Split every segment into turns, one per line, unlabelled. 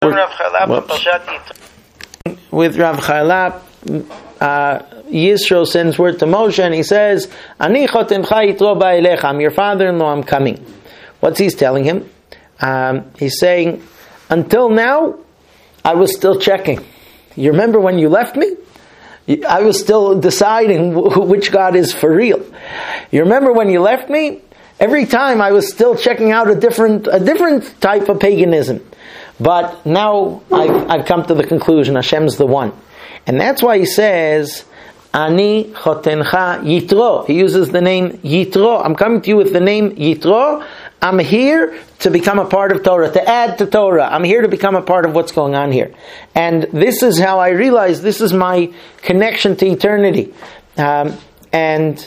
With Rav Chalap, Yisro sends word to Moshe and he says, Ani chotencha yitro ba'elecha, I'm your father-in-law, I'm coming. What's he telling him? He's saying, until now, I was still checking. You remember when you left me? I was still deciding which God is for real. You remember when you left me? Every time I was still checking out a different type of paganism. But now I've come to the conclusion Hashem's the one. And that's why he says, Ani chotencha Yitro. He uses the name Yitro. I'm coming to you with the name Yitro. I'm here to become a part of Torah, to add to Torah. I'm here to become a part of what's going on here. And this is how I realize this is my connection to eternity. And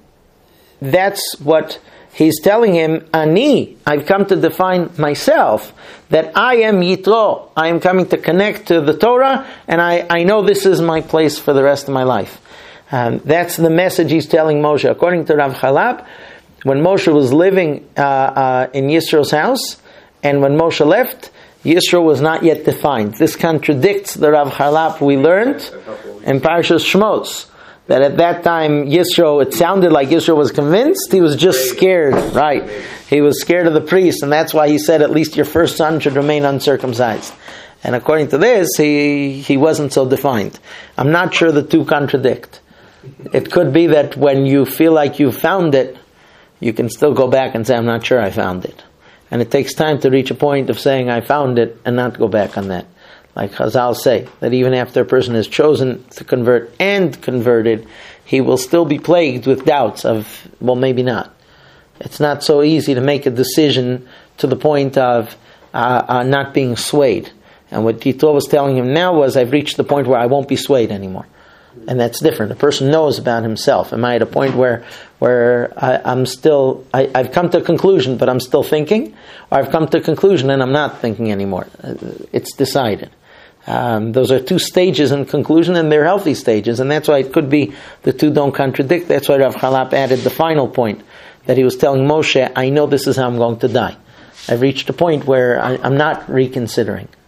that's what he's telling him, Ani, I've come to define myself, that I am Yitro. I am coming to connect to the Torah, and I know this is my place for the rest of my life. That's the message he's telling Moshe. According to Rav Chalap, when Moshe was living in Yisro's house, and when Moshe left, Yisro was not yet defined. This contradicts the Rav Chalap we learned in Parshas Shmos. That at that time, Yisro, it sounded like Yisro was convinced, he was just scared, right? He was scared of the priest, and that's why he said, at least your first son should remain uncircumcised. And according to this, he wasn't so defined. I'm not sure the two contradict. It could be that when you feel like you found it, you can still go back and say, I'm not sure I found it. And it takes time to reach a point of saying, I found it, and not go back on that. Like Chazal say, that even after a person has chosen to convert and converted, he will still be plagued with doubts of, well, maybe not. It's not so easy to make a decision to the point of not being swayed. And what Yitro was telling him now was, I've reached the point where I won't be swayed anymore. And that's different. A person knows about himself. Am I at a point where I've come to a conclusion, but I'm still thinking? Or I've come to a conclusion and I'm not thinking anymore? It's decided. Those are two stages in conclusion, and they're healthy stages, and that's why it could be the two don't contradict. That's why Rav Chalap added the final point, that he was telling Moshe, I know this is how I'm going to die. I've reached a point where I'm not reconsidering.